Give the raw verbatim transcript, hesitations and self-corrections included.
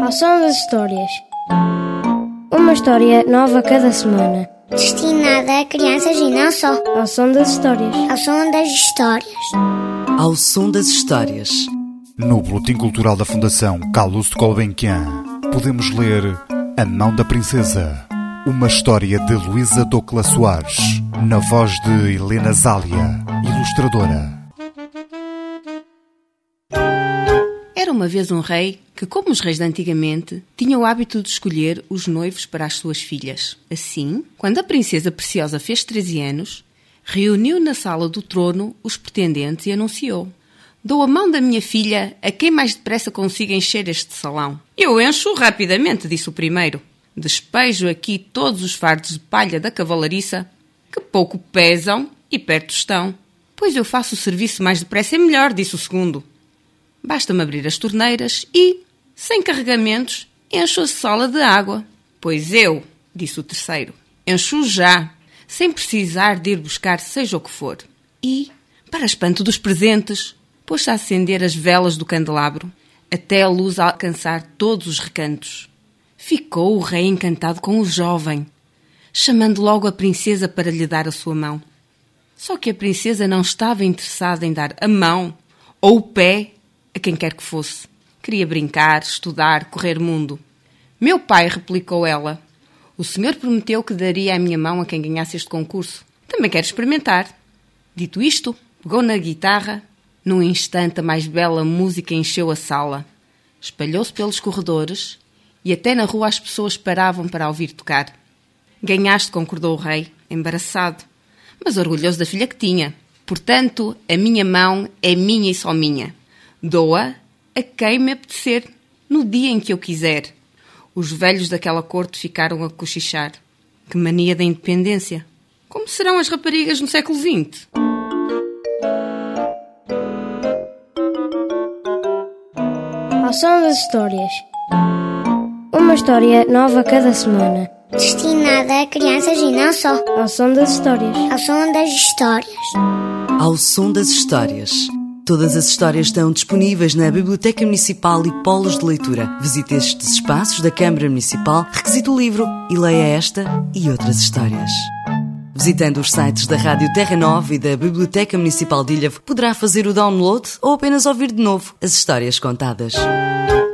Ao som das histórias. Uma história nova cada semana. Destinada a crianças e não só. Ao som das histórias. Ao som das histórias. Ao som das histórias. No Boletim Cultural da Fundação Carlos de Gulbenkian, podemos ler A Mão da Princesa, uma história de Luísa Docla Soares, na voz de Helena Zália, ilustradora. Era uma vez um rei que, como os reis de antigamente, tinha o hábito de escolher os noivos para as suas filhas. Assim, quando a princesa Preciosa fez treze anos, reuniu na sala do trono os pretendentes e anunciou: "Dou a mão da minha filha a quem mais depressa consiga encher este salão." "Eu encho rapidamente", disse o primeiro. "Despejo aqui todos os fardos de palha da cavalariça, que pouco pesam e perto estão." "Pois eu faço o serviço mais depressa e melhor", disse o segundo. "Basta-me abrir as torneiras e, sem carregamentos, encho a sala de água." "Pois eu", disse o terceiro, "encho já, sem precisar de ir buscar seja o que for." E, para espanto dos presentes, pôs-se a acender as velas do candelabro, até a luz alcançar todos os recantos. Ficou o rei encantado com o jovem, chamando logo a princesa para lhe dar a sua mão. Só que a princesa não estava interessada em dar a mão ou o pé a quem quer que fosse. Queria brincar, estudar, correr mundo. "Meu pai", replicou ela, "o senhor prometeu que daria a minha mão a quem ganhasse este concurso. Também quero experimentar." Dito isto, pegou na guitarra. Num instante, a mais bela música encheu a sala. Espalhou-se pelos corredores e até na rua as pessoas paravam para a ouvir tocar. "Ganhaste", concordou o rei, embaraçado, mas orgulhoso da filha que tinha. "Portanto, a minha mão é minha e só minha. Dou-a a quem me apetecer, no dia em que eu quiser." Os velhos daquela corte ficaram a cochichar. Que mania da independência! Como serão as raparigas no século vinte? Ao som das histórias. Uma história nova cada semana. Destinada a crianças e não só. Ao som das histórias. Ao som das histórias. Ao som das histórias. Todas as histórias estão disponíveis na Biblioteca Municipal e Polos de Leitura. Visite estes espaços da Câmara Municipal, requisite o livro e leia esta e outras histórias. Visitando os sites da Rádio Terra Nova e da Biblioteca Municipal de Ilhavo, poderá fazer o download ou apenas ouvir de novo as histórias contadas.